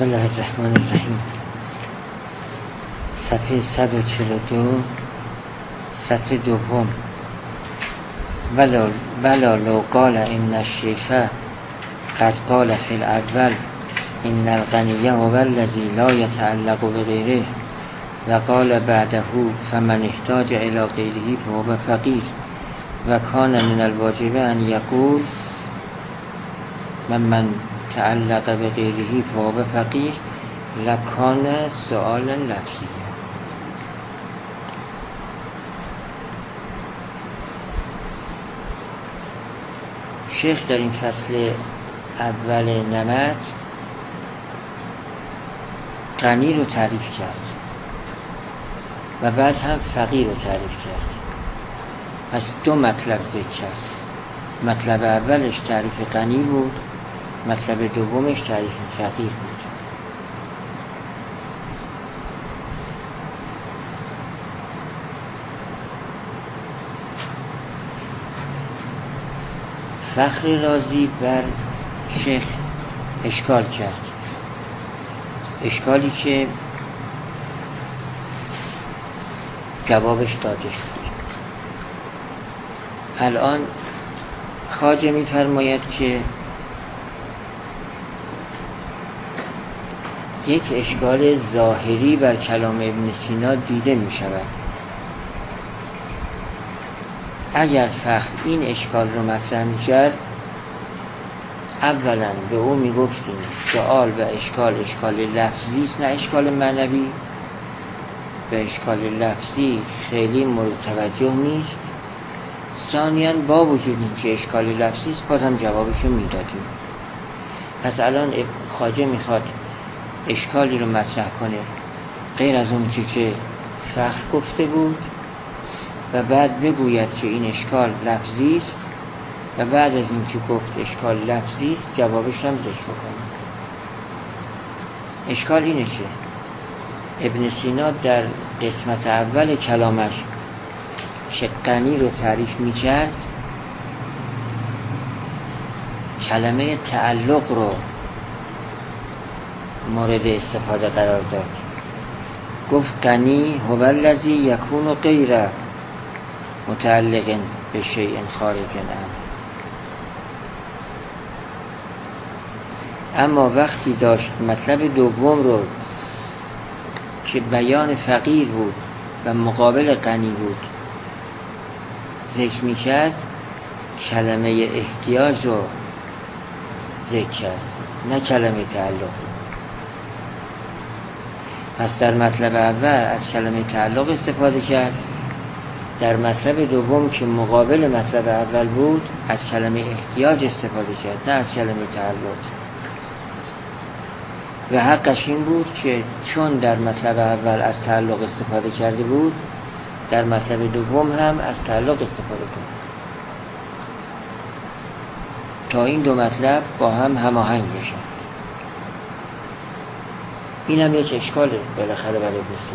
بسم الله الرحمن الرحیم. صفحه 142 سطر دوم. ولا لو قال ان الشیخ قد قال فی الاول ان الغنی هو الذی لا یتعلق بغیره و قال بعده فمن احتاج الى غیره فهو فقیر و کان من الواجب ان یقول من تعلق بغیره فهو فقیر لکان سؤال لفظی. شیخ در این فصل اول نمط غنی رو تعریف کرد و بعد هم فقیر رو تعریف کرد. پس دو مطلب ذکر کرد. مطلب اولش تعریف غنی بود، مطلب دومش تعریف فقیر بود. فخر رازی بر شیخ اشکال کرد، اشکالی که جوابش داده شد. الان خواجه می فرماید که یک اشکال ظاهری بر کلام ابن سینا دیده می شود. اگر فخر این اشکال رو مطرح می کرد، اولا به او می گفتیم سؤال و اشکال لفظی است نه اشکال معنوی. به اشکال لفظی خیلی مورد توجه نیست. ثانیاً با وجود اینکه اشکال لفظی است بازم جوابشو می دادیم. پس الان خواجه می خواد اشکالی رو مطرح کنه غیر از اون که فخر گفته بود و بعد بگوید که این اشکال لفظی است و بعد از این که گفت اشکال لفظی است جوابش هم ذکر بکنه. اشکال اینه که ابن سینا در قسمت اول کلامش غنی رو تعریف می کرد، کلمه تعلق رو مورد استفاده قرار داد. گفت غنی هو الذی یکون غیر متعلق بشیء خارج عنه. اما وقتی داشت مطلب دوم رو که بیان فقیر بود و مقابل غنی بود ذکر می کرد، کلمه احتیاج رو ذکر کرد نه کلمه تعلق. پس در مطلب اول از کلمه تعلق استفاده کرد، در مطلب دوم که مقابل مطلب اول بود از کلمه احتیاج استفاده کرد نه از کلمه تعلق. و حقش این بود که چون در مطلب اول از تعلق استفاده کرده بود در مطلب دوم هم از تعلق استفاده کنه تا این دو مطلب با هم هماهنگ بشن. این هم یک اشکاله بالاخره برای بسیم.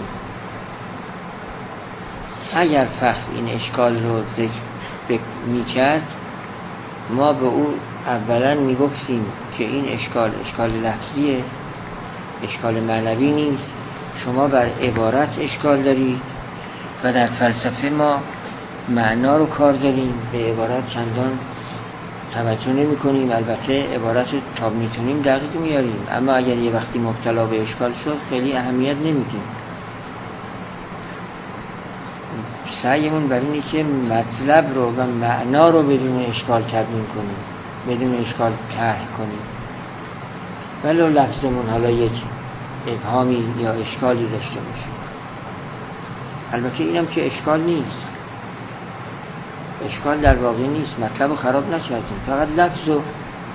اگر فخر این اشکال رو ذکر می کرد، ما به او اولا می گفتیم که این اشکال لفظیه، اشکال معنوی نیست. شما بر عبارت اشکال دارید و در فلسفه ما معنا رو کار داریم، به عبارت چندان توجه نمی کنیم. البته عبارت رو تا میتونیم دقیق میاریم، اما اگر یه وقتی مبتلا به اشکال شد خیلی اهمیت نمیدیم. سعیمون بر اینه که مطلب رو و معنا رو بدون اشکال تبیین کنیم، بدون اشکال طرح کنیم. ولو لفظمون حالا یک ابهامی یا اشکالی داشته باشه. البته اینم که اشکال نیست، اشکال در واقع نیست، مطلب رو خراب نکردیم، فقط لفظ رو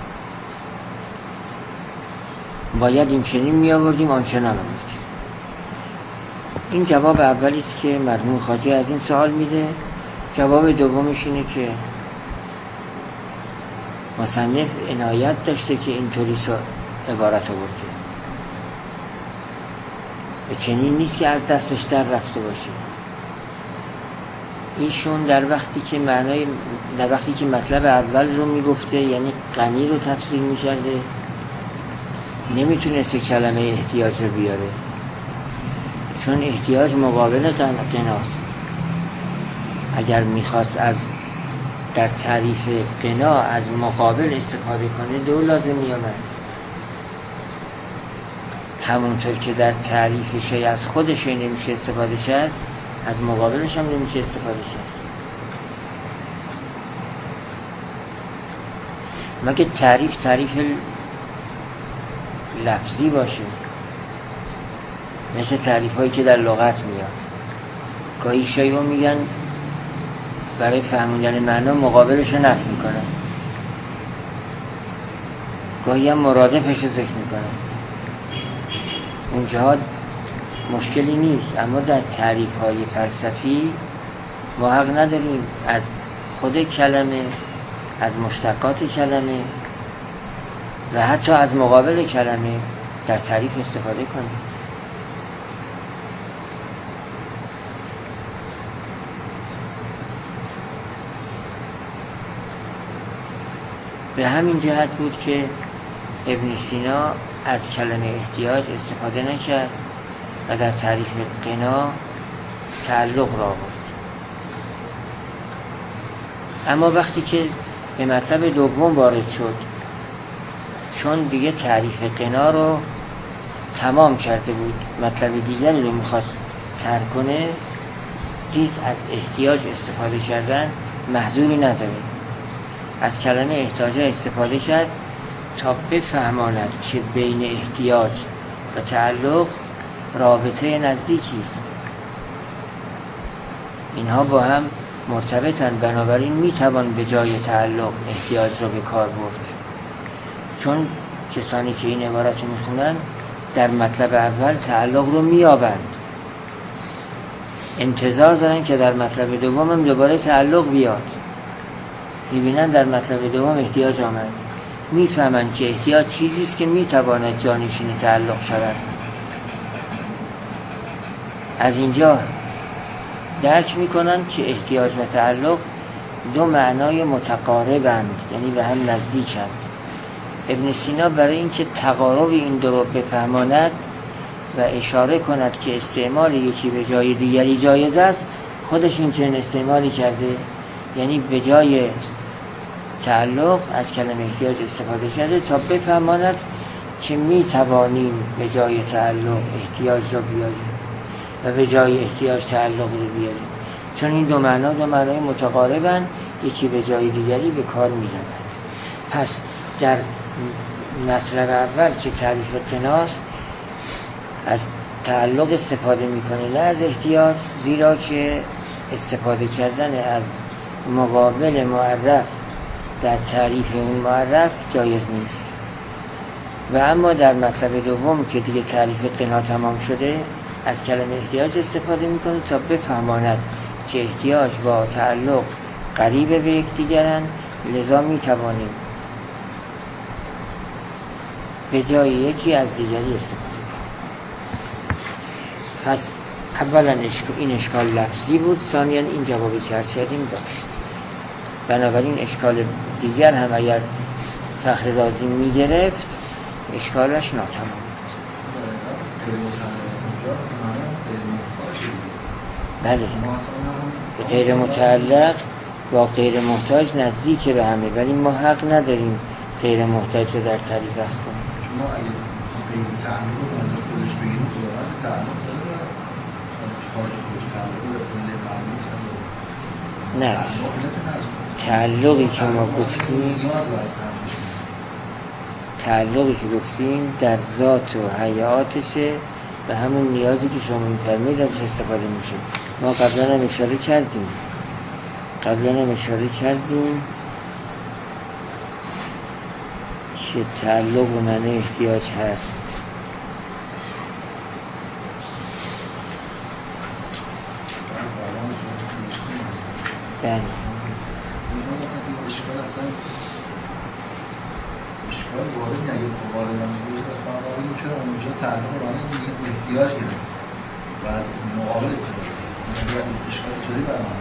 باید این چنین می آوردیم آن چنان آوردیم. این جواب اولی است که مرحوم خواجه از این سوال میده. جواب دومش اینه که مصنف عنایت داشته که اینطوری عبارت آورده، به چنین نیست که از دستش در رفته باشه. ایشون در وقتی که مطلب اول رو میگفته، یعنی غنی رو تفسیر میکرده، نمیتونست کلمه احتیاج رو بیاره، چون احتیاج مقابل قناست. اگر میخواست در تعریف قنا از مقابل استفاده کنه دو لازم میامد. همونطور که در تعریف شیء از خودش نمیشه استفاده کرد، از مقابلش هم نمیشه استفاده کرد. مگه تعریف لفظی باشه، مثل تعریف هایی که در لغت میاد. گاهی شیء رو میگن برای فهمیدن معنا مقابلش رو نفی میکنن، گاهی هم مرادفش رو ذکر میکنن. اونجا مشکلی نیست، اما در تعریف های فلسفی ما حق نداریم از خود کلمه، از مشتقات کلمه و حتی از مقابل کلمه در تعریف استفاده کنیم. به همین جهت بود که ابن سینا از کلمه احتیاج استفاده نکرد و در تعریف قنا تعلق را آورد. اما وقتی که به مطلب دوم وارد شد، چون دیگه تعریف قنا رو تمام کرده بود، مطلب دیگری رو میخواست ترک کنه، دید از احتیاج استفاده کردن محذوری نداره. از کلمه احتیاج استفاده کرد تا بفهماند که بین احتیاج و تعلق رابطه نزدیکی است. اینها با هم مرتبطن، بنابراین میتوان به جای تعلق احتیاج رو به کار برد. چون کسانی که این عبارت رو میخونن در مطلب اول تعلق رو میابند، انتظار دارن که در مطلب دوم هم دوباره تعلق بیاد. میبینن در مطلب دوم احتیاج آمد، میفهمن که احتیاج چیزیست که میتواند جانشین تعلق شود. از اینجا درک میکنن که احتیاج و تعلق دو معنای متقاربند، یعنی به هم نزدیکند. ابن سینا برای اینکه تقارب این دو رو بفهماند و اشاره کند که استعمال یکی به جای دیگری جایز است، خودش این چنین استعمالی کرده، یعنی به جای تعلق از کلمه احتیاج استفاده کرده تا بفهماند که می توانیم به جای تعلق احتیاج رو بیاریم و به جای احتیاج تعلق رو بیاریم، چون این دو معنای متقاربن، یکی به جای دیگری به کار می رود. پس در مطلب اول که تعریف قناست از تعلق استفاده میکنه نه از احتیاج، زیرا که استفاده کردن از مقابل معرف در تعریف اون معرف جایز نیست. و اما در مطلب دوم که دیگه تعریف قنا تمام شده، از کلمه احتیاج استفاده میکنه تا بفهماند که احتیاج با تعلق قریب به یکدیگرند، لذا میتوانیم به جای یکی از دیگری استفاده کنیم. پس اولا این اشکال لفظی بود، ثانیا این جوابی که عرض کردیم داشت. بنابراین اشکال دیگر هم اگر فخر رازی میگرفت اشکالش ناتمام بود. بله، غیر متعلق با غیر محتاج نزدیک به همه، ولی ما حق نداریم غیر محتاج رو در تعریف بحث کنیم. ما اگه غیر تعلق رو از خودش بگیریم خداوند تعلق داره و خارج خودش تعلق داره، کلی معلومی نه، تعلقی که ما گفتیم، تعلقی که گفتیم در ذات و حیاتشه و همون نیازی که شما می‌فرمایید ازش استفاده میشه. ما قبلا هم اشاره کردیم که تعلق و معنی احتیاج هست. بله، اشکال وارد اگه وارد نمیشه از بنابراین چرا اونجا تعلق معنی احتیاج گرفت و از مقابل استفاده کنید. یعنی اشکال چطوری برام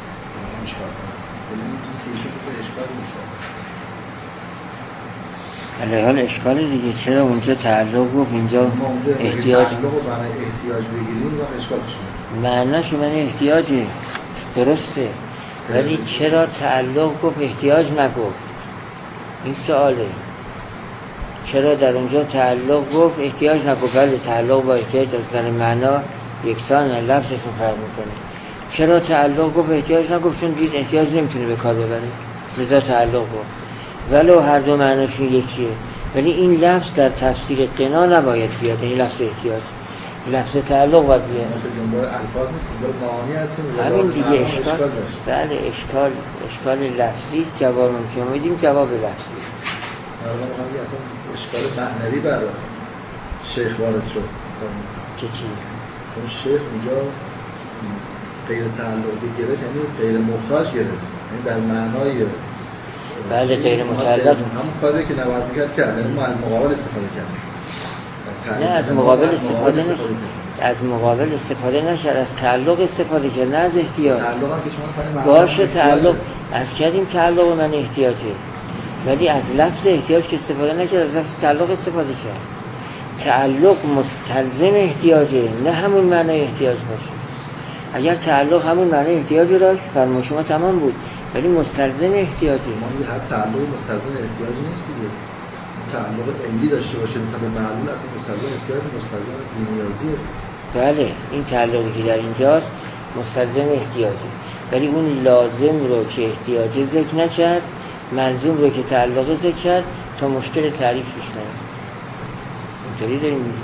اشکال کنید؟ ببینید که ایشون اشکال میشه. علی حال اشکال دیگه، چرا اونجا تعلق گفت اینجا احتیاج؟ تعلق رو برای احتیاج بگیریم و اشکالش معناش من احتیاجه، درسته، ولی چرا تعلق گفت احتیاج نگفت؟ این سواله. چرا در اونجا تعلق گفت احتیاج نگفت؟ ولی تعلق با احتیاج از نظر معنا یکسان، لفظشون فرق میکنه. چرا تعلق گفت احتیاج نگفت؟ چون دید احتیاج نمیتونه به کار ببره، لذا تعلق گفت. ولو هر دو معناشون یکیه، ولی این لفظ در تفسیر قنا نباید بیاد، این لفظ احتیاج، لفظ تعلق باید بیاد. دنبال الفاظ نیست، دنبال معانی هستیم. همین دیگه اشکال. بله اشکال لفظی است. جواب که ما میدیم جواب لفظی. برای ما اصلا اشکال معنوی برای شیخ وارد شد. که چی؟ چون شیخ اونجا غیر تعلقی گرفت، یعنی غیر محتاج گرفت، یعنی در معنای بله غیر متعلق، همون کاری که نباید میکرد کرد، یعنی مقابل استفاده کرد. نه از مقابل استفاده نشد، از مقابل استفاده نشد، از تعلق استفاده کرد، نه از احتیاج. تعلق هم که شما باشه تعلق از کردیم، تعلق من احتیاجه، ولی از لفظ احتیاج که استفاده نکرد، از لفظ تعلق استفاده کرد. تعلق مستلزم احتیاجه، نه همون معنی احتیاج باشه. اگر تعلق همون معنی احتیاج رو داشت فرمای شما تمام بود، ولی مستلزم احتیاجه. ما هر تعلق مستلزم احتیاج نیست دیگه. تعلق علی داشته باشه مثلا به معلول، اصلا مستلزم احتیاج، مستلزم نیازیه. بله این تعلقی که در اینجاست مستلزم احتیاجه، ولی اون لازم رو که احتیاجه ذکر نکرد، ملزوم رو که تعلق ذکر کرد تا مشکل تعریف پیش نیاد. اینطوری داریم میگیم.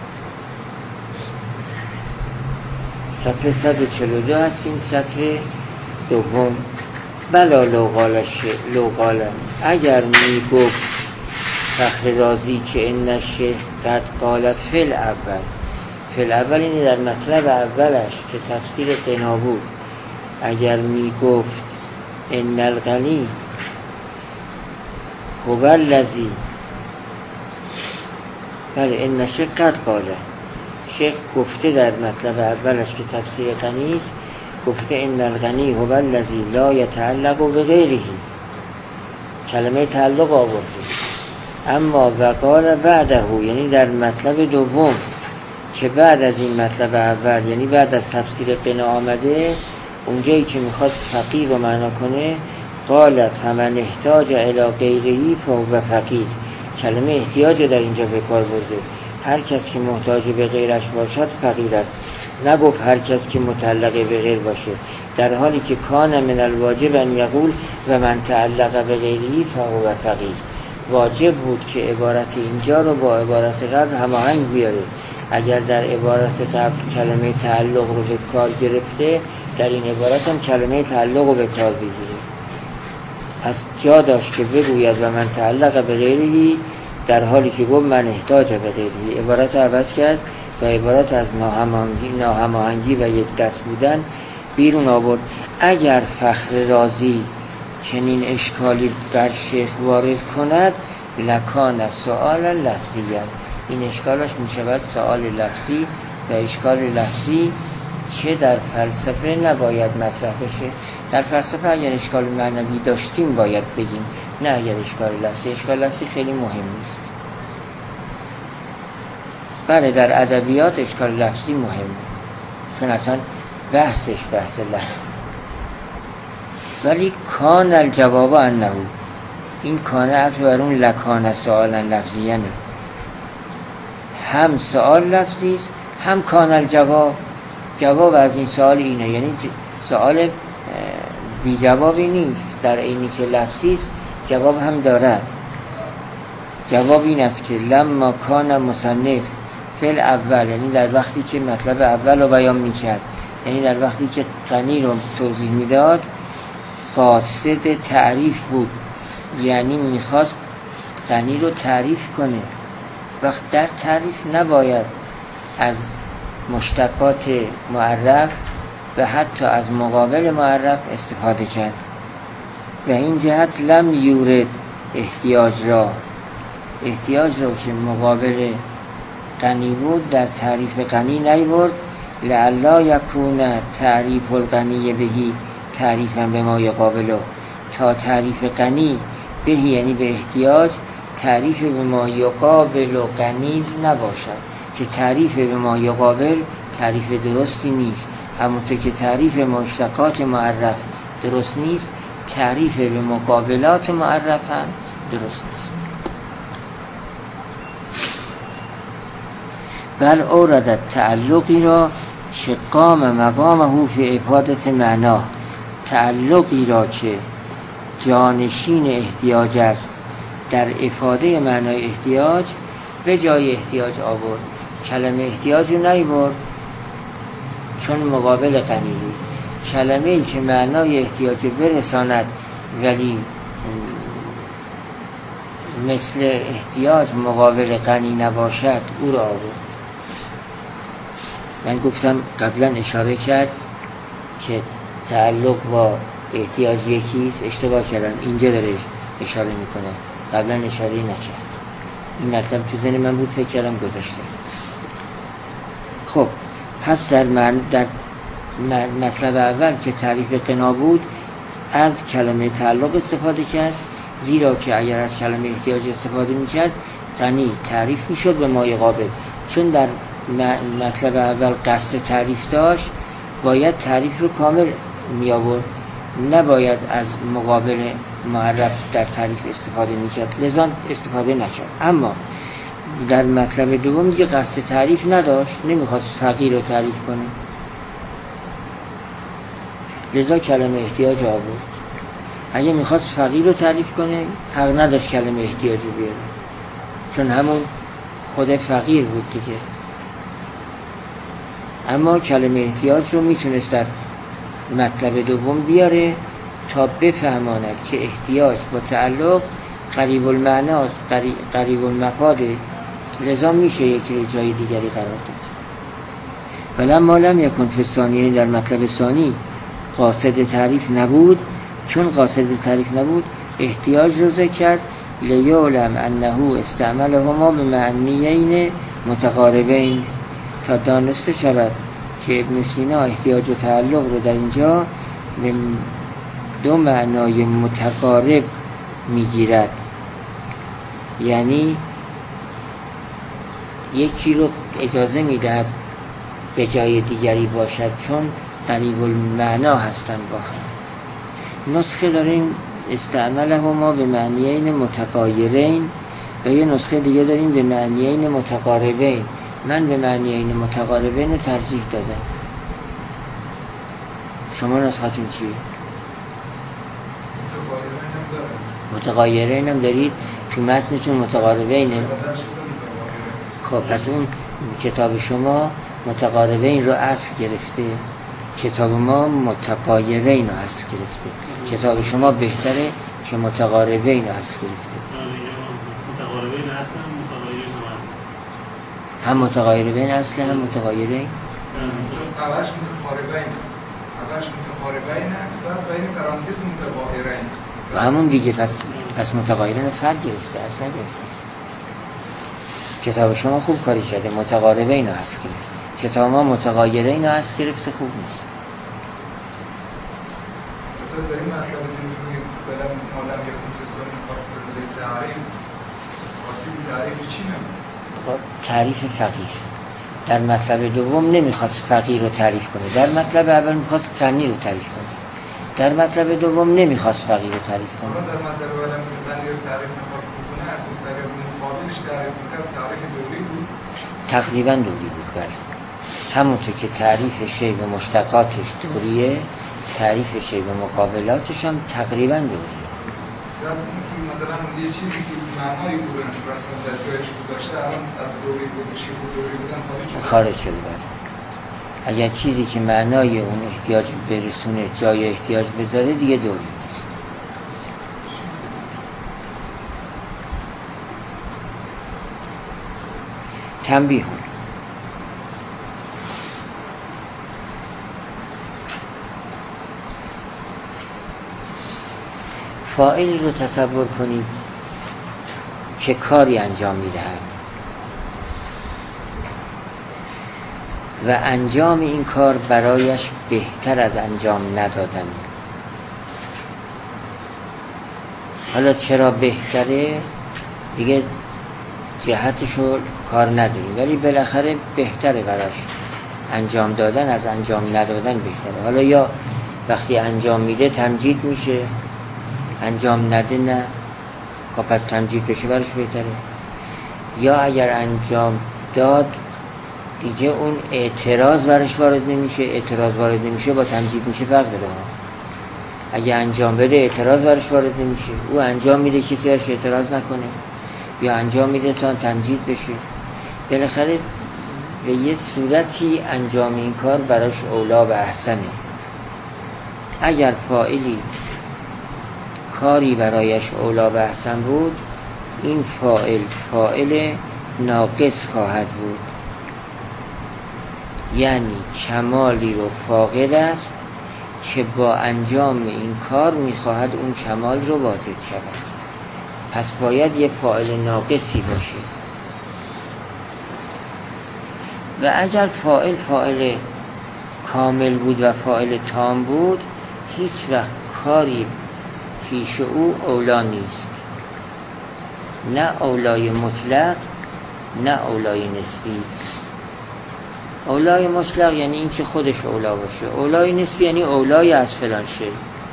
صفحه 142 هستیم، سطر دوم. بلا لوقاله اگر میگفت فخر رازی که ان الشیخ قد قال فی الاول اینه در مطلب اولش که تفسیر قنا بود. اگر میگفت ان الغنی هو الذی، بله ان الشیخ قد قاله، شیخ گفته در مطلب اولش که تفسیر غنی است، گفته ان الغنی هو الذی لا یتعلق بغیره، کلمه تعلق آورده. اما وقال بعده، یعنی در مطلب دوم که بعد از این مطلب اول، یعنی بعد از تفسیر قنا آمده، اونجایی که میخواد فقیر رو معنا کنه، قالت فمن احتاج الی غیره فهو فقیر، کلمه احتیاج در اینجا به کار برده. هر کس که محتاج به غیرش باشد فقیر است، نگفت هر کس که متعلق به غیر باشه، در حالی که کان من الواجب ان یقول و من تعلق به غیره فهو فقیر. واجب بود که عبارت اینجا رو با عبارت قبل هماهنگ بیاره. اگر در عبارت قبل کلمه تعلق رو به کار گرفته، در این عبارت هم کلمه تعلق رو به کار بگیره. پس جا داشت که بگوید و من تعلق به غیره، در حالی که گفت من احتاج به غیره. عبارت عوض کرد و عبارت از ناهماهنگی و یک دست بودن بیرون آورد. اگر فخر رازی چنین اشکالی بر شیخ وارد کند، لکان سؤال لفظیه، این اشکالش میشود سؤال لفظی، و اشکال لفظی چه در فلسفه نباید مطرح بشه. در فلسفه اگر اشکال معنوی داشتیم باید بگیم، نه اگر اشکال لفظی. اشکال لفظی خیلی مهم نیست. بله در ادبیات اشکال لفظی مهمه، چون اصلا بحثش بحث لفظ. ولی کان الجواب انه، این کانه از برون لکان سؤالا لفظیه، هم سؤال لفظی است هم کان الجواب. جواب از این سؤال اینه، یعنی سؤال بی جوابی نیست، در اینی که لفظی است جواب هم دارد. جواب این است که لما کان مصنف فی الاول، یعنی در وقتی که مطلب اول رو بیان میکرد، یعنی در وقتی که غنی رو توضیح میداد، قاصد تعریف بود، یعنی میخواست غنی رو تعریف کنه. وقت در تعریف نباید از مشتقات معرف و حتی از مقابل معرف استفاده کرد. و این جهت لم یورد احتیاج را که مقابل غنی بود در تعریف غنی نیورد، لعلا یکون تعریف الغنی بهی تعریفا به ما یقابله، تا تعریف غنی بهی یعنی به احتیاج تعریف به ما یقابل و غنی نباشد، که تعریف به ما یقابل تعریف درستی نیست، همونطور که تعریف مشتقات معرف درست نیست، تعریف به مقابلات معرف هم درست نیست. بل اورد تعلقی را که قام مقامه فی افادت معنا، تعلقی را که جانشین احتیاج است در افاده معنای احتیاج به جای احتیاج آورد. کلمه احتیاج رو نیورد چون مقابل غنی بود. کلمه ای که معنای احتیاج برساند ولی مثل احتیاج مقابل غنی نباشد او را آورد. من گفتم قبلا اشاره کرد که تعلق با احتیاج یکیست، اشتباه کردم، اینجا داره اشاره میکنه، قبلا اشاره نکرد. این مطلب تو ذهن من بود، فکر کردم گذاشته. خب پس در مطلب اول که تعریف غنا بود از کلمه تعلق استفاده کرد، زیرا که اگر از کلمه احتیاج استفاده میکرد غنی تعریف میشد به ما یقابل. چون در مطلب اول قصد تعریف داشت باید تعریف رو کامل می آورد، نباید از مقابل معرف در تعریف استفاده میکرد، لذا استفاده نکرد. اما در مطلب دوم دیگه قصد تعریف نداشت، نمیخواست فقیر رو تعریف کنه، لذا کلمه احتیاج آورد. اگه میخواست فقیر رو تعریف کنه حق نداشت کلمه احتیاج رو بیاره، چون همون خود فقیر بود دیگه. اما کلمه احتیاج رو میتونست در مطلب دوم بیاره تا بفهماند که احتیاج با تعلق قریب المعناست، قریب المفاده، لذا میشه یکی رو جای دیگری قرار داد. ولما لم یکن فی الثانی، در مطلب ثانی قاصد تعریف نبود، چون قاصد تعریف نبود احتیاج رو ذکر کرد لیعلم انه استعملهما بمعنیین متقاربین، تا دانسته شود که ابن سینا احتیاج و تعلق رو در اینجا به دو معنای متقارب میگیرد، یعنی یکی رو اجازه میدهد به جای دیگری باشد چون قریب المعنا هستن با هم. نسخه داریم استعملهما به معنیین متغایرین و یه نسخه دیگه داریم به معنیین متقاربین. من به معنیین متقاربین رو ترجیح دادم. شما نسختون چیه؟ متغایرین هم دارید تو متنتون متقاربینه. خب پس اون کتاب شما متقاربین رو اصل گرفته، کتاب ما متغایرین رو اصل گرفته. کتاب شما بهتره که متقاربین رو اصل گرفته. متقاربین اصل هم متغایرین رو اصل، هم متغایرین اصل هم متغایرین. اولش متقاربین و بین پرانتز متغایرین و همون دیگه. پس متغایرین رو فرد گرفته، اصلا گرفته. کتاب شما خوب کاری شده، متقاربین رو اصل گرفته. کتاب ما متغایرین رو اصل گرفته، خوب نیست. مثلا در این مطلب میگیم بلم مادم یک مفسرین خاص به تعریف خاصی تعریف چی نمیشه؟ تعریف فقیر. در مطلب دوم نمیخواست فقیر رو تعریف کنه، در مطلب اول میخواست غنی رو تعریف کنه. در مطلب دوم نمیخواست فقیر رو تعریف کنه. در مطلب اول غنی رو تعریف نخواست بکنه، اگر مقابلش تعریف میکرد تعریف دوری بود، تقریبا دوری بود. بله، همونطور که تعریف شی به مشتقاتش دوریه، تعریف شی به مقابلاتش هم تقریبا دوریه. مثلا یه چیزی که معنایی بودن رسما در جایش گذاشته الان از دوری بودن خارج شده. اگر چیزی که معنای اون احتیاج برسونه جای احتیاج بذاره دیگه دوری نیست. تنبیه. فاعل رو تصور کنید که کاری انجام میدهد و انجام این کار برایش بهتر از انجام ندادن. حالا چرا بهتره؟ دیگه جهتشو کار نداریم، ولی بالاخره بهتره براش انجام دادن از انجام ندادن بهتره. حالا یا وقتی انجام میده تمجید میشه، انجام نده نه، خب پس تمجید بشه براش بهتره. یا اگر انجام داد دیگه اون اعتراض براش وارد نمیشه، اعتراض وارد نمیشه با تمجید میشه فرق داره. اگه انجام بده اعتراض براش وارد نمیشه، او انجام میده کسی براش اعتراض نکنه، یا انجام میده تا تمجید بشه. بالاخره به یه صورتی انجام این کار براش اولا و احسنه. اگر فاعلی کاری برایش اولا و احسن بود، این فاعل ناقص خواهد بود، یعنی کمالی رو فاقد است که با انجام این کار میخواهد اون کمال رو واجد شود، پس باید یه فاعل ناقصی باشه. و اگر فاعل کامل بود و فاعل تام بود، هیچ وقت کاری پیش او اولا نیست، نه اولای مطلق نه اولای نسبی. اولای مطلق یعنی این که خودش اولا باشه، اولای نسبی یعنی اولای از فلان شی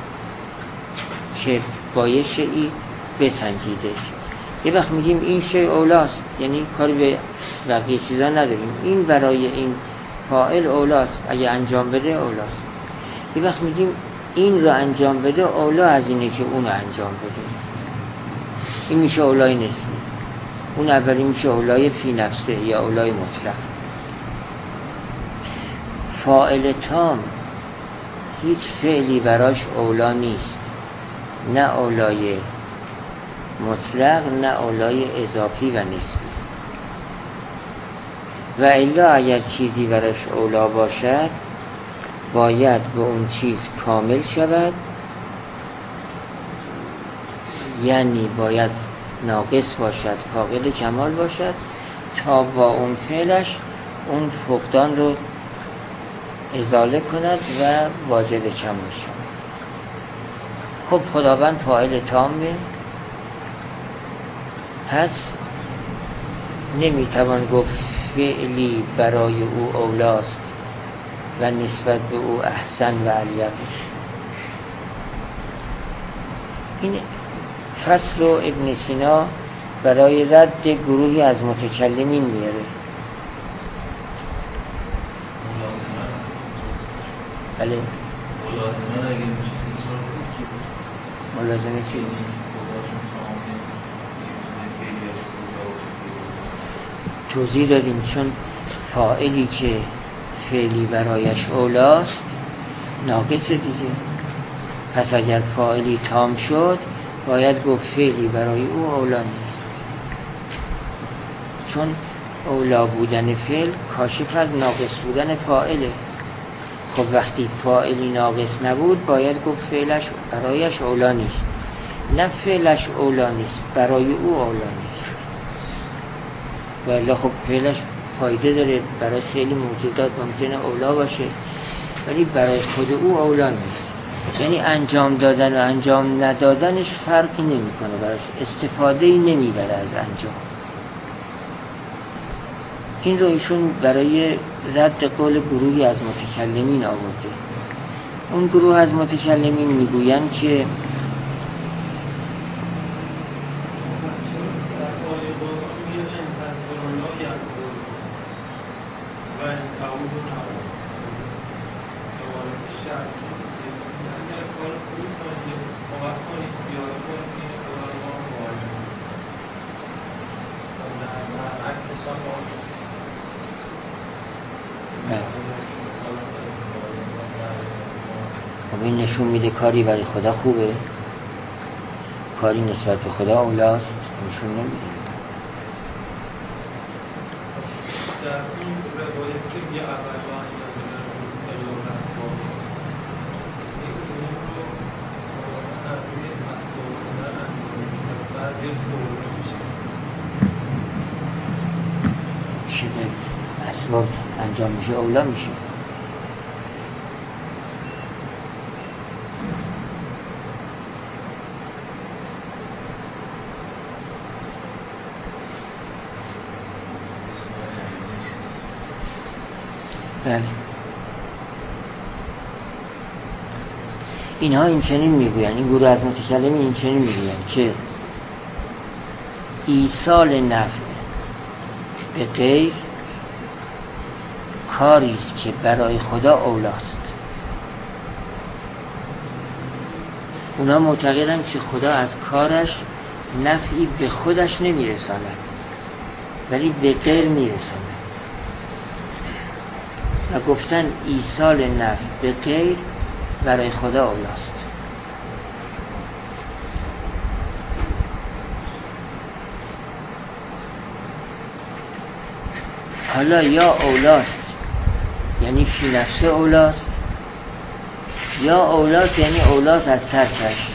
که با یه شیئی بسنجیدش. یه وقت میگیم این شی اولاست، یعنی کاری به بقیه چیزا نداریم، این برای این فاعل اولاست، اگه انجام بده اولاست. یه وقت میگیم این رو انجام بده اولا از اینه که اون رو انجام بده، این میشه اولای نسبی. اون اولی میشه اولای فی نفسه یا اولای مطلق. فاعل تام هیچ فعلی براش اولا نیست، نه اولای مطلق نه اولای اضافی و نسبی. و الا اگر چیزی براش اولا باشد باید به اون چیز کامل شود، یعنی باید ناقص باشد، فاقد کمال باشد، تا با اون فعلش اون فقدان رو ازاله کند و واجد کمال شود. خب خداوند فاعل تامه، پس نمیتوان گفت فعلی برای او اولاست و نسبت به او احسن و الیق. این فصل رو ابن سینا برای رد گروهی از متکلمین میاره. بله ملازمه چی؟ توضیح دادیم چون فاعلی که فعلی برایش اولاست ناقصه دیگه، پس اگر فاعلی تام شد باید گفت فعلی برای او اولا نیست، چون اولا بودن فعل کاشف از ناقص بودن فاعله. خب وقتی فاعلی ناقص نبود باید گفت فعلش برایش اولا نیست، نه فعلش اولا نیست برای او اولا نیست. ولی خب فعلش فایده داره، برای خیلی موجودات ممکنه اولا باشه ولی برای خود او اولا نیست. یعنی انجام دادن و انجام ندادنش فرقی نمیکنه، براش استفاده‌ای نمیبره از انجام. این رو ایشون برای رد قول گروهی از متکلمین آورده. اون گروه از متکلمین میگویند که خب این نشون میده کاری برای خدا خوبه، کاری نسبت به خدا اولاست، نشون نمیده. در این روایت که یه اولان چی به اسباب انجام میشه اولا میشه. بله. اینها این چنین میگوین، این گروه از متکلمین این چنین میگوین که ایصال نفع به غیر کاری است که برای خدا اولاست. اونا معتقدن که خدا از کارش نفعی به خودش نمیرساند ولی به غیر میرساند و گفتن ایصال نفع به غیر برای خدا اولاست. حالا یا اولاست یعنی فی نفسه اولاست، یا اولاست یعنی اولاست از ترکش،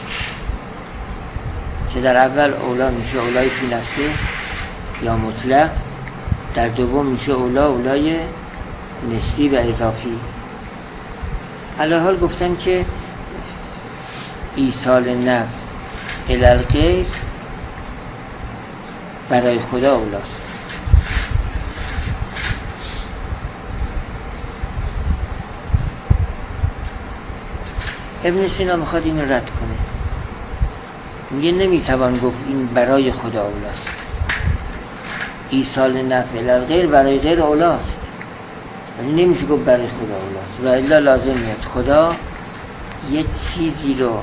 که در اول اولا میشه اولای فی نفسه یا مطلق، در دوم میشه اولای نسبی و اضافی. علی‌حال گفتن که ایصال نفع الی الغیر برای خدا اولاست. ابن سینا میخواد این رد کنه، میگه نمیتوان گفت این برای خدا اولاست. ایصال نفع الی الغیر برای غیر اولاست، یعنی نمیشه گفت برای خدا اولاست و الا لازم میاد خدا یه چیزی رو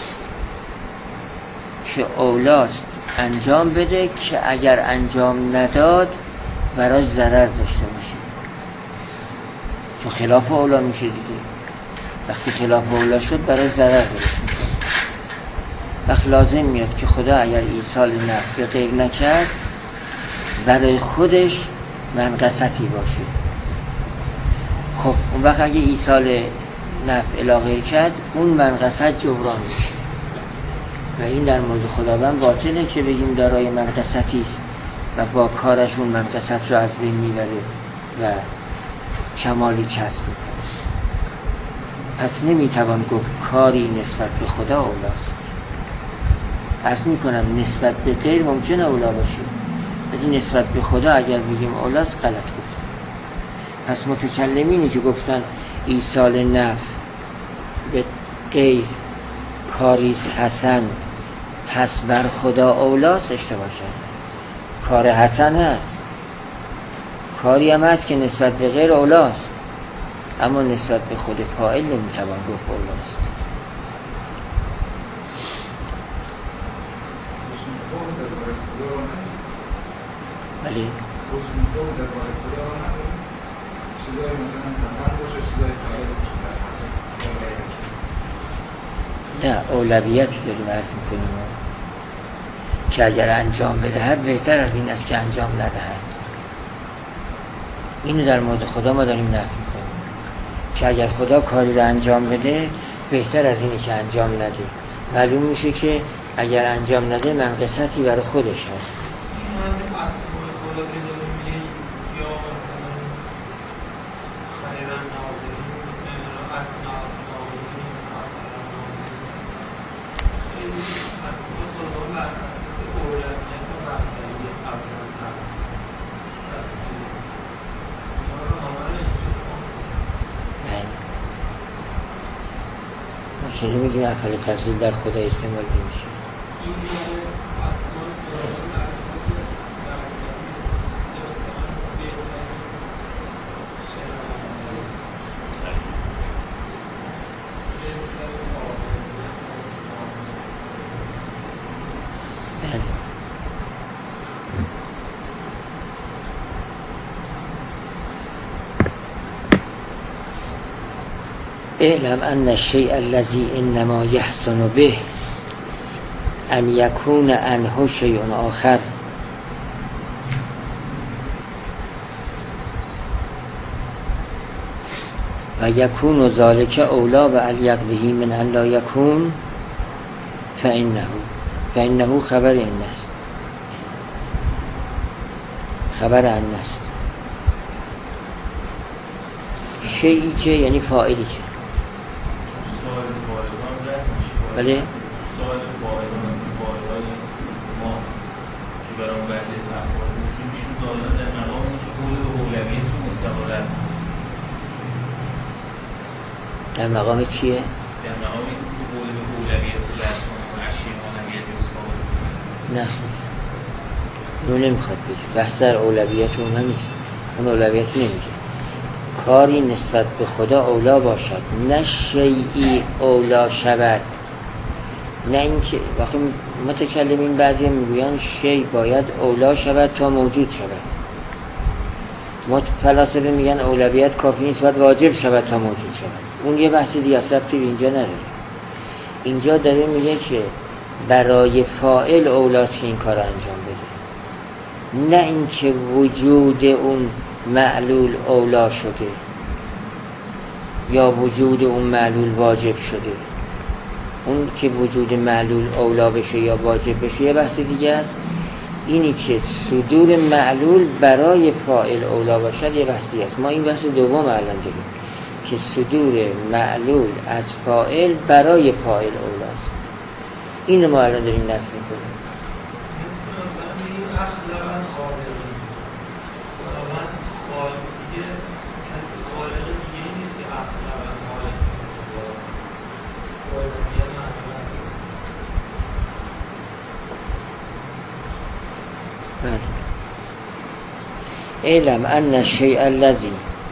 که اولاست انجام بده که اگر انجام نداد براش ضرر داشته باشه، چون خلاف اولا میشه دیگه. وقتی خلاف اولا شد براش ضرر درست میکنه. وقت لازم میاد که خدا اگر ایصال نفع به غیر نکرد برای خودش منقصتی باشه. خب اون وقت اگه ایصال نفع الی غیر کرد اون منقصت جبران میشه و این در مورد خداوند باطله که بگیم دارای منقصتی است و با کارشون منقصت رو از بین میبره و کمالی کسب میکنه. پس نمیتوان گفت کاری نسبت به خدا اولاست. پس میکنم نسبت به غیر ممکنه اولا باشه ولی نسبت به خدا اگر بگیم اولاست غلط گفت. پس متکلمینی که گفتن ایصال نفع به غیر کاریست حسن پس بر خدا اولاست اشتباه کرد. کار حسن هست، کاری هم هست که نسبت به غیر اولاست، اما نسبت به خود فاعل نمیتوان گفت اولاست. بله چیزایی مثلا حسن باشه، چیزایی فاعل باشه. نه، اولویت داریم عرض میکنیم که اگر انجام بدهد بهتر از این است که انجام ندهد. اینو در مورد خدا ما داریم نفی میکنیم که اگر خدا کاری رو انجام بده بهتر از اینی که انجام نده. معلوم میشه که اگر انجام نده منقصتی برای خودش هست. چون میگیم افعال تفضیل در خدا استعمال میشه. اعلم ان الشیء الذی انما یحسن به ان یکون عنه شیء آخر و یکون ذلک اولا و الیق به من ان لا یکون فانه خبر این است. خبر ان است شیئی که یعنی فاعلی که بله سوال باید مثل باید استماع که برای بعضی از افراد میشون دارن در مقام که قول به اولویت رو متقارن در مقام چیه؟ در مقام این که قول به اولویت و برسان و اشیاء اولویت و نه اون نمیخواد بگه، بحث در اولویت اون نیست، اون اولویت نمیگه. کاری نسبت به خدا اولا باشد، نه شیئی اولا شود. نه اینکه وقتی متکلمین بعضی میگویند شیء باید اولا شود تا موجود شود، فلاسفه میگن اولویت کافی نیست، باید واجب شود تا موجود شود. اون یه بحث دیگه است، ربطی به اینجا نداره. اینجا داره میگه که برای فاعل اولاست که این کار انجام بده، نه اینکه وجود اون معلول اولا شده یا وجود اون معلول واجب شده. اون که وجود معلول اولا بشه یا واجب بشه یه بحث دیگه است. اینی که صدور معلول برای فاعل اولا باشد یه بحث دیگه است. ما این بحث دوم الان داریم که صدور معلول از فاعل برای فاعل اولاست. این رو ما الان داریم نفی می‌کنیم. اعلم ان الشیء الذی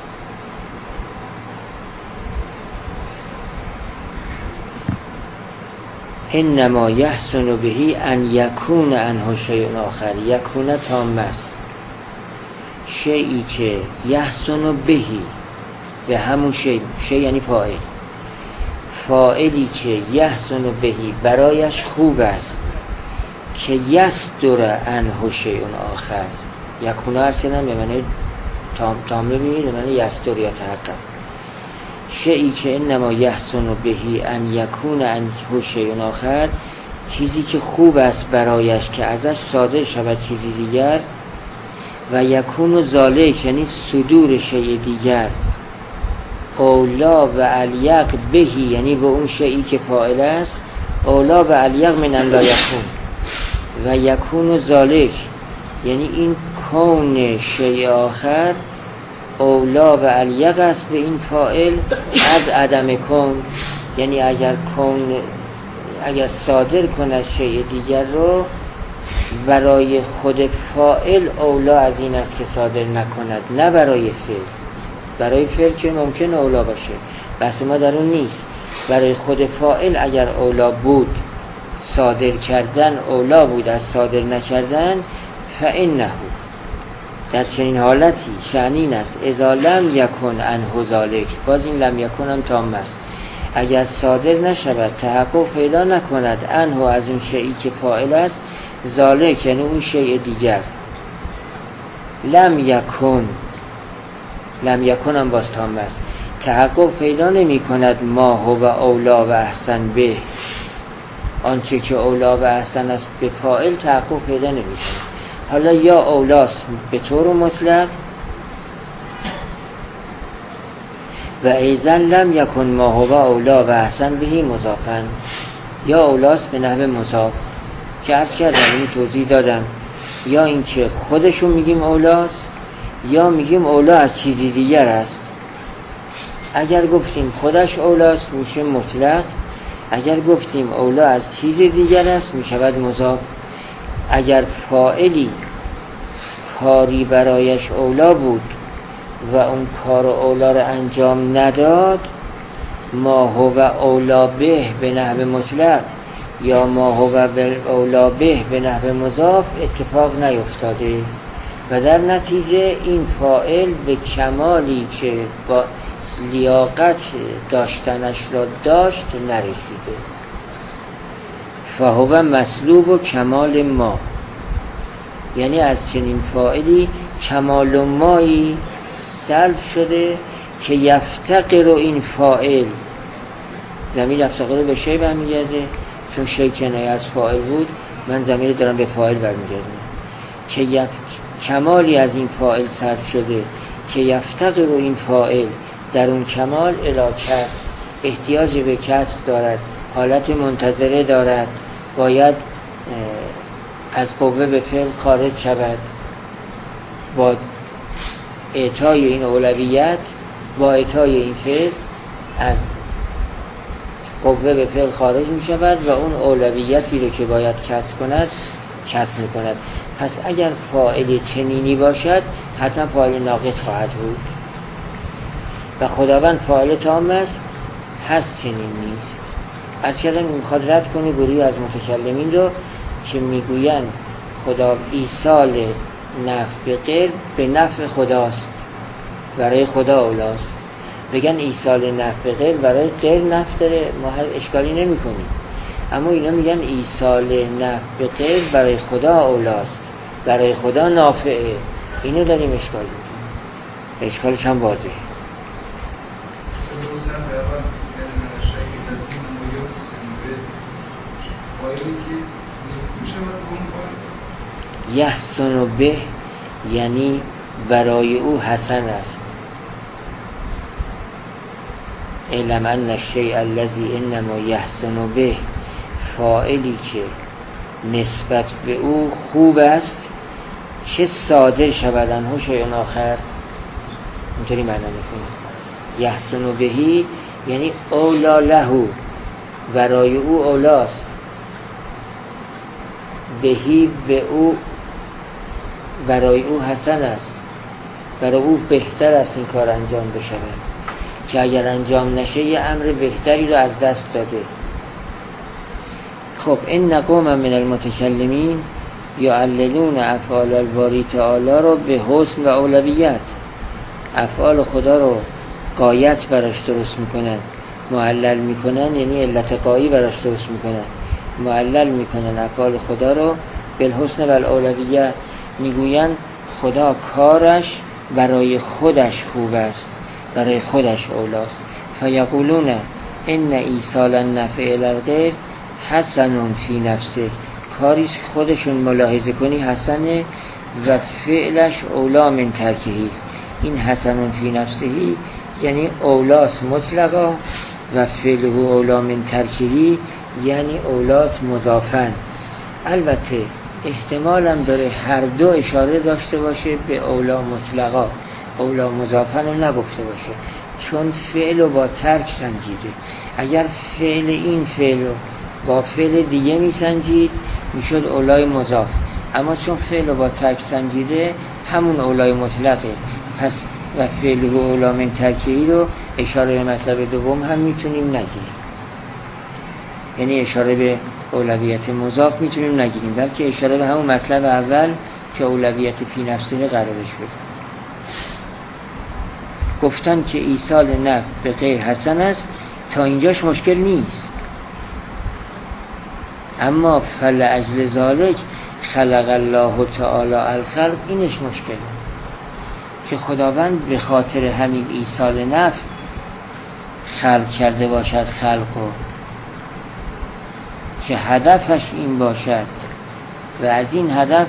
انما یحسن به ان یکون عنه شیء آخر. یکون تام است، شیئی که یحسن بهی، به همون شیء یعنی فاعل، فاعلی که یحسن بهی برایش خوب است، که یصدر عنه شیء آخر. یکون هست که نه به معنی تامه ببینید، به معنی یصدر یا تحقق. شیئی که انما یحسن بهی ان یکون عنه شیء آخر، چیزی که خوب است برایش که ازش صادر شود چیزی دیگر. و یکون ذالک یعنی صدور شیء دیگر اولا و الیق بهی، یعنی به اون شیئی که فاعل است اولا و الیق من ان لا یکون. و یکون ذالک یعنی این کون شیء آخر اولا و الیق است به این فاعل از عدم کون. یعنی اگر صادر کند شیء دیگر رو برای خود فاعل اولا از این است که صادر نکند، نه برای فعل. برای فعل که ممکن اولا باشه، بس ما در اون نیست. برای خود فاعل اگر اولا بود، صادر کردن اولا بود از صادر نکردن، فإنه در چنین حالتی شأنین است اذا لم یکن عنه ذالک. باز این لم یکن هم تام است. اگر صادر نشود، تحقق پیدا نکند عنه از اون شیئی که فاعل است، ذالک یعنی اون شیء دیگر، لم یکن هم باز تام است، تحقق پیدا نمی کند ما هو اولا و احسن به. آنچه که اولا و احسن است به فاعل تحقق پیدا نمی کند. حالا یا اولاست به طور مطلق و ایزن لم یکن ما هو اولا و احسن بهی مضافن، یا اولاست به نحو مضاف که عرض کردم، این توضیح دادم. یا اینکه خودشو میگیم اولاست، یا میگیم اولا از چیزی دیگر است. اگر گفتیم خودش اولاست میشه مطلق، اگر گفتیم اولا از چیز دیگر است میشود مضاف. اگر فاعلی کاری برایش اولا بود و اون کار اولا رو انجام نداد، ما هو اولا به نحو مطلق یا ما هو اولا به نحو مضاف اتفاق نیفتاده و در نتیجه این فاعل به کمالی که با لیاقت داشتنش را داشت نرسیده. فهو مسلوب و کمال ما، یعنی از چنین فاعلی کمال و مایی سلب شده که یفتقر این فاعل، ضمیر یفتقر به شی برمیگرده چون شی کنایه از فاعل بود، من ضمیر دارم به فاعل برمیگردم، که کمالی از این فاعل سلب شده که یفتقر این فاعل در اون کمال الی کسب، احتیاج به کسب دارد، حالت منتظره دارد، باید از قوه به فعل خارج شود. با اعطای این اولویت، با اعطای این فعل از قوه به فعل خارج می شود و اون اولویتی رو که باید کسب کند کسب می کند. پس اگر فاعل چنینی باشد حتما فاعل ناقص خواهد بود و خداوند فاعل تام است، هست چنین نیست. از کردن میخواد رد کنه گروهی از متکلمین رو که میگویند خدا ایصال نفع به غیر به نفع خداست، برای خدا اولاست. بگن ایصال نفع به غیر برای غیر نفع داره، ما هر اشکالی نمی کنیم. اما اینا میگن ایصال نفع به غیر برای خدا اولاست، برای خدا نافعه. اینو داریم اشکال میکنیم. اشکالش هم واضحه. یحسن به یعنی برای او حسن است. اعلم ان الشیء الذی انما یحسن به، فاعلی که نسبت به او خوب است چه صادر شود عنه شیء آخر. اینطوری معنی میکنه. یحسن بهی یعنی اولا له، برای او اولاست. بهی به او، برای او حسن است، برای او بهتر است این کار انجام بشود، که اگر انجام نشه یه امر بهتری رو از دست داده. خب این قوم من المتکلمین یعللون افعال الباری تعالی رو به حسن و اولویت. افعال خدا رو غایت براش درست میکنن، معلل میکنن، یعنی علت غایی براش درست میکنن، معلل میکنن افعال خدا رو بالحسن و الاولویت. میگوین خدا کارش برای خودش خوب است، برای خودش اولاست. فیقولون ان ایصال النفع الی الغیر حسن فی نفسه، کاریش خودشون ملاحظه کنی حسنه و فعلش اولا من ترکهی است. این حسن فی نفسهی یعنی اولاس مطلقا و فعله اولا من ترکهی یعنی اولاس مضافن. البته احتمالم داره هر دو اشاره داشته باشه به اولا مطلقا، اولا مضافن رو نگفته باشه، چون فعل رو با ترک سنجیده. اگر فعل این فعل رو با فعل دیگه میسنجید میشد اولای مضاف، اما چون فعل رو با ترک سنجیده همون اولای مطلقه. پس و فعل و اولا من ترکهی رو اشاره به مطلب دوم هم میتونیم نگیریم، یعنی اشاره به اولویت مضاف میتونیم نگیریم، بلکه اشاره به همون مطلب اول که اولویت فی نفسه قرارش بده. گفتن که ایصال نفع به غیر حسن است، تا اینجاش مشکل نیست. اما فلأجل ذالک خلق الله تعالی الخلق، اینش مشکله که خداوند به خاطر همین ایصال نفع خلق کرده باشد خلقو، که هدفش این باشد و از این هدف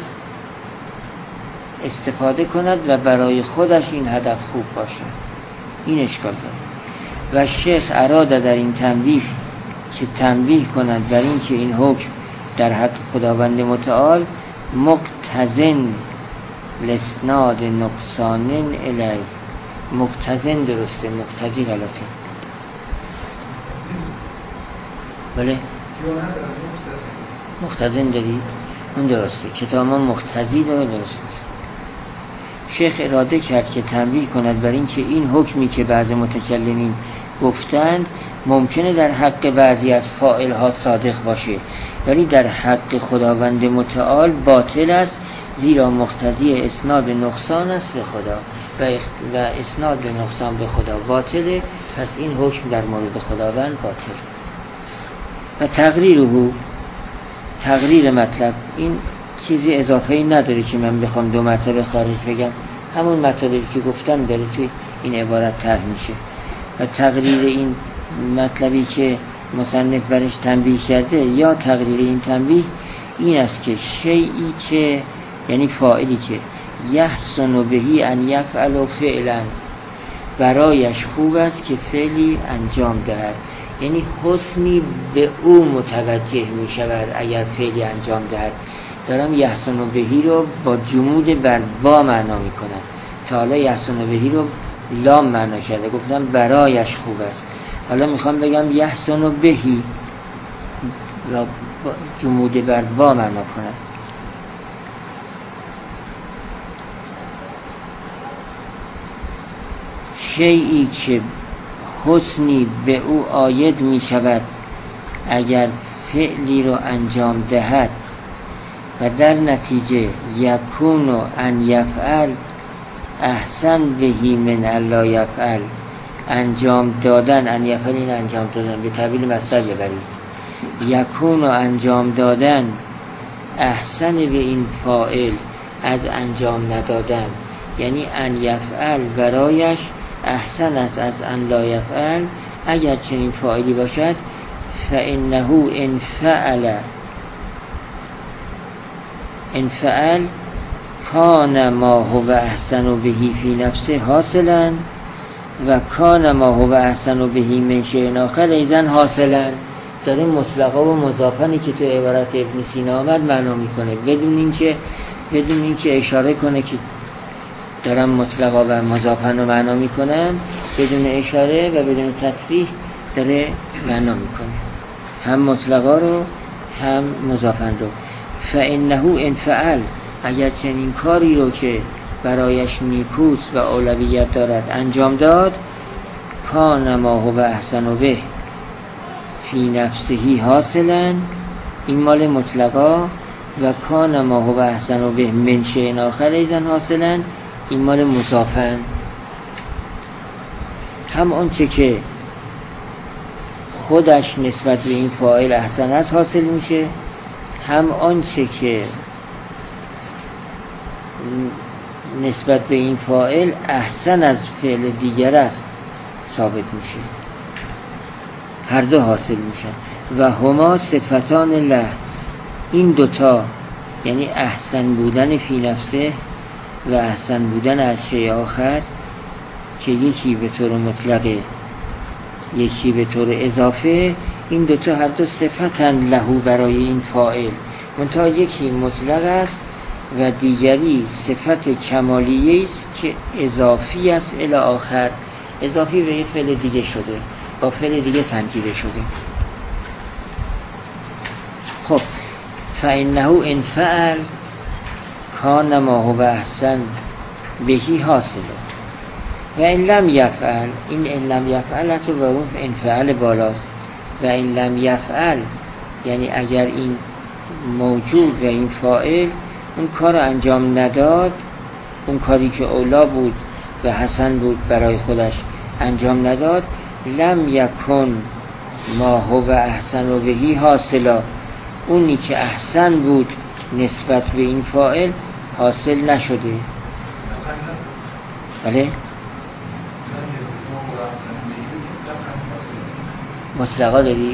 استفاده کند و برای خودش این هدف خوب باشد. این اشکال داره. و شیخ اراده در این تنبیه که تنبیه کند بر این که این حکم در حق خداوند متعال مقتضن لسناد نقصان الی. مقتضن درسته، مقتضی غلطه. بله مقتضن داری؟ اون درسته. کتاب ما مقتضی داره، درست نیست. شیخ اراده کرد که تنبیه کند بر این که این حکمی که بعض متکلمین گفتند ممکنه در حق بعضی از فاعل ها صادق باشه، ولی در حق خداوند متعال باطل است، زیرا مقتضی اسناد نقصان است به خدا و اسناد نقصان به خدا باطله. پس این حکم در مورد خداوند باطل. و تقریر مطلب، این چیزی اضافه‌ای نداره که من بخوام دو مرتبه خارج بگم، همون مطلبی که گفتم داره توی این عبارت طرح میشه. و تقریر این مطلبی که مصنف برش تنبیه کرده یا تقریر این تنبیه این است که شیئی که یعنی فاعلی که یحسن بهی ان یفعل فعلا، برایش خوب است که فعلی انجام دهد، یعنی حسنی به او متوجه می شود اگر فعلی انجام دهد. دارم یحسن بهی رو با جمود بر با معنا می کنم، تا حالا یحسن بهی رو لام معنا کرده، گفتم برایش خوب است. حالا میخوام بگم یحسن بهی یا جمود بر با معنا کنم. شیئی که حسنی به او عاید می شود اگر فعلی رو انجام دهد و در نتیجه یکون و ان یفعل احسن بهی من الا یفعل، انجام دادن، ان یفعل این انجام دادن به تعبیر مصدر ببرید، یکون و انجام دادن احسن به این فاعل از انجام ندادن، یعنی ان یفعل برایش احسن است از ان لا یفعل اگر چنین فاعلی باشد. فانه ان فعل کان ما هو احسن بهی فی نفسه حاصلا و کان ما هو احسن بهی من شیء آخر ایضا حاصلا. داره مطلقا و مضافنی که تو عبارت ابن سینا آمد معنا میکنه بدون اینکه اشاره کنه که دارم مطلقا و مضافن رو معنا میکنم، بدون اشاره و بدون تصریح داره معنا میکنه هم مطلقا رو هم مضافن رو. فانه ان فعل، اگر چنین کاری رو که برایش نیکوست و اولویت دارد انجام داد، کان ما هو احسن به فی نفسه حاصلا، این مال مطلقا، و کان ما هو احسن به من شیء آخر ایضا حاصلا، این مال مضافن. هم آنچه که خودش نسبت به این فاعل احسن است حاصل میشه، هم آنچه که نسبت به این فاعل احسن از فعل دیگر است ثابت میشه، هر دو حاصل میشن. و هما صفتان له، این دوتا یعنی احسن بودن فی نفسه و احسن بودن از شیء آخر که یکی به طور مطلقه یکی به طور اضافه، این دوتا هر دو صفتن لهو برای این فاعل، منتها یکی مطلق است و دیگری صفت کمالیه است که اضافی است الی آخر، اضافی به یک فعل دیگه شده، با فعل دیگه سنجیده شده. خب فانه ان فعل کان ما هو احسن بهی حاصله و ان لم یفعل، این ان لم یفعل تو برون ان فعل بالاست، و ان لم یفعل یعنی اگر این موجود و این فاعل اون کار انجام نداد، اون کاری که اولا بود و حسن بود برای خودش انجام نداد، لم یکن ما هو احسن بهی حاصلا، اونی که احسن بود نسبت به این فاعل حاصل نشده. بله مطلقا داری؟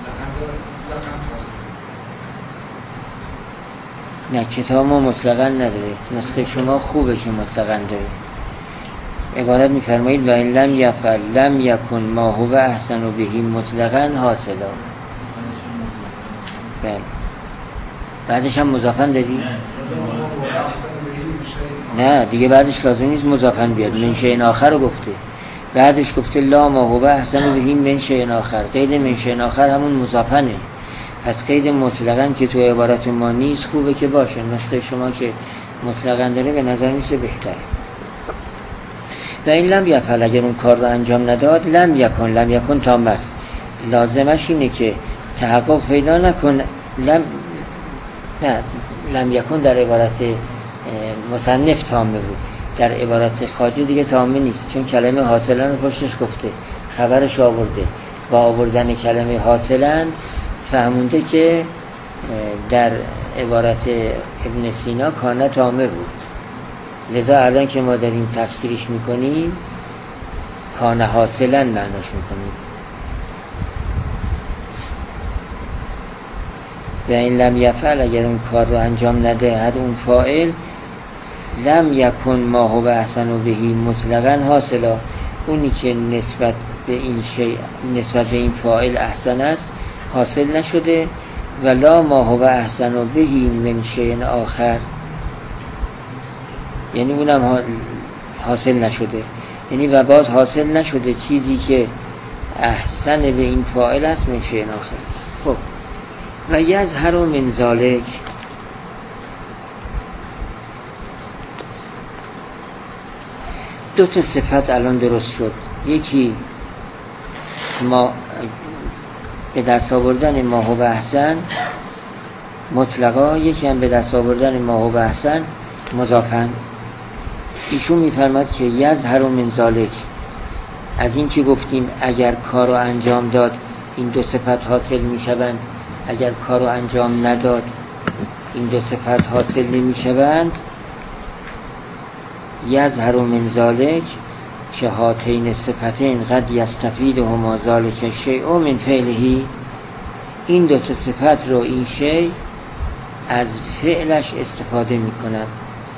نه کتاب ما مطلقا نداره، نسخه شما خوبه که مطلقا داره. عبارت میفرمایید و این لم یفعل لم یکن ما هو احسن بهی مطلقا حاصلا. بله بعدش هم مضافن داری؟ نه دیگه بعدش لازم نیست مضافن بیاد، من شیء آخر رو گفته، بعدش گفته لا ما هو احسن بهی من شیء آخر، قید من شیء آخر همون مضافنه، پس قید مطلقاً که تو عبارت ما نیست خوبه که باشه، مثل شما که مطلقاً داره به نظر میسه بهتره. و این لم یفعل اگر اون کار رو انجام نداد، لم یکن تام است، لازمش اینه که تحقق پیدا نکن. لم یکن در عبارت مصنف تامه بود، در عبارت خارجی دیگه تامه نیست، چون کلمه حاصلن رو پشتش گفته، خبرش آورده، با آوردن کلمه حاصلن فهمونده که در عبارت ابن سینا کانه تامه بود، لذا الان که ما داریم تفسیرش میکنیم کانه حاصلن معناش میکنیم. و این لم یفعل اگر اون کار رو انجام ندهد اون فاعل، لم یکن ما هو احسن بهی مطلقا حاصلا، اونی که نسبت به این فاعل احسن است حاصل نشده، و لا ما هو احسن بهی من شیء آخر، یعنی اونم حاصل نشده، یعنی و باز حاصل نشده چیزی که احسن به این فاعل است من شیء آخر. خب و یظهر من ذالک، دو تا صفت الان درست شد. یکی ما به دست آوردن ما هو احسن مطلقا، یکی هم به دست آوردن ما هو احسن مضافن. ایشون میفرماد که یظهر من ذالک، از این که گفتیم اگر کارو انجام داد این دو صفت حاصل میشوند، اگر کارو انجام نداد این دو صفت حاصل نمیشوند. یظهر من ذالک که هاتین صفتین قد یستفیدهما ذالک شیء من فعله، این دو تا صفت رو این شیء از فعلش استفاده میکند،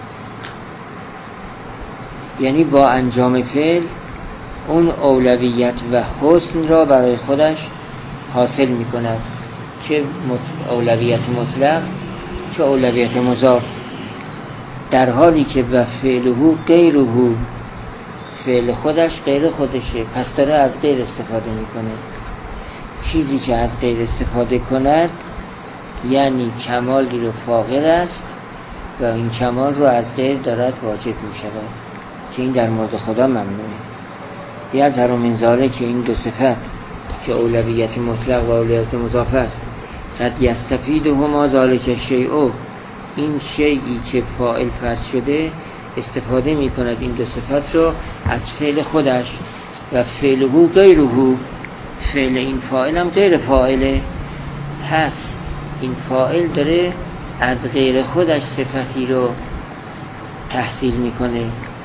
یعنی با انجام فعل اون اولویت و حسن را برای خودش حاصل میکند، چه اولویت مطلق چه اولویت مضاف، در حالی که و فعله غیره، فعل خودش غیر خودشه، پس داره از غیر استفاده میکنه. چیزی که از غیر استفاده کند یعنی کمالی رو فاقد است و این کمال رو از غیر دارد واجد میشود، که این در مورد خدا ممنوعه. یظهر من ذالک که این دو صفت که اولویت مطلق و اولویت مضاف است، قد یستفیدهما ذالک شیء، این شیئی که فاعل فرض شده استفاده می کند این دو صفت رو از فعل خودش، و فعله غیره، فعل این فاعل هم غیر فاعله، پس این فاعل داره از غیر خودش صفتی رو تحصیل میکنه،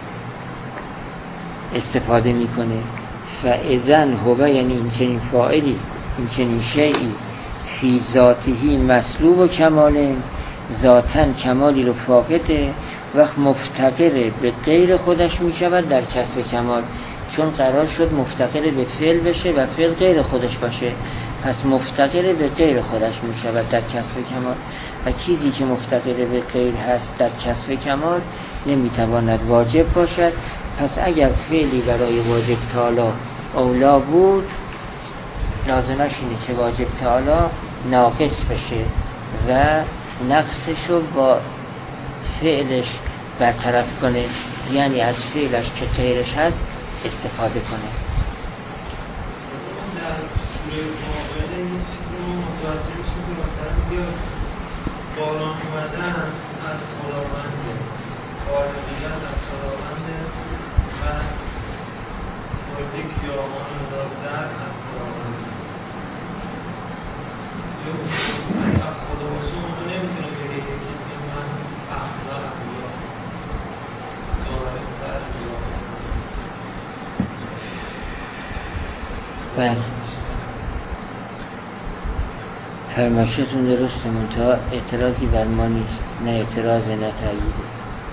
استفاده میکنه. فاذن هو، یعنی این چنین فاعلی، این چنین شیئی فی ذاته مسلوب و کمال، ذاتاً کمالی رو فاقده، وقت مفتقر به غیر خودش میشود در کسب کمال، چون قرار شد مفتقر به فعل بشه و فعل غیر خودش باشه، پس مفتقر به غیر خودش میشود در کسب کمال، و چیزی که مفتقر به غیر هست در کسب کمال نمیتواند واجب باشد. پس اگر فعلی برای واجب تعالی اولا بود، لازمش اینه که واجب تعالی ناقص بشه و نقصش رو با فعلش برطرف کنه، یعنی از فعلش که غیرش هست استفاده کنه. باران اومدن از خداونده، خالقیت از خداونده و مورد کیامان دادن از خداونده. اگر خدا باشه اونو نمیتونه بگه که من اخلاق یا ظاهرتر یا بله، فرمایشتون درسته، منتها اعتراضی بر ما نیست، نه اعتراض نه تأییده.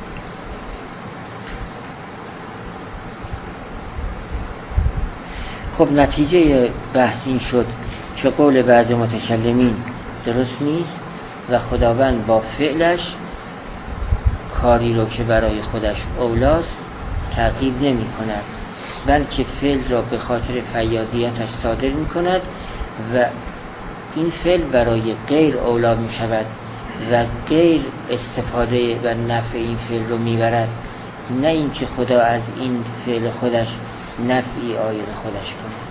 خب نتیجه بحث این شد که قول بعض متکلمین درست نیست و خداوند با فعلش کاری رو که برای خودش اولاست تعقیب نمی کند، بلکه فعل را به خاطر فیاضیتش صادر می کند و این فعل برای غیر اولا می شود و غیر استفاده و نفع این فعل رو می برد، نه اینکه خدا از این فعل خودش نفعی آید خودش کنه.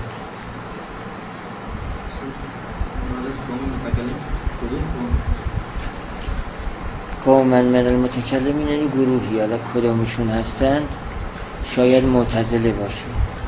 قومن من المتکلمین، یعنی گروهی، حالا کدامشون هستند شاید معتزله باشه.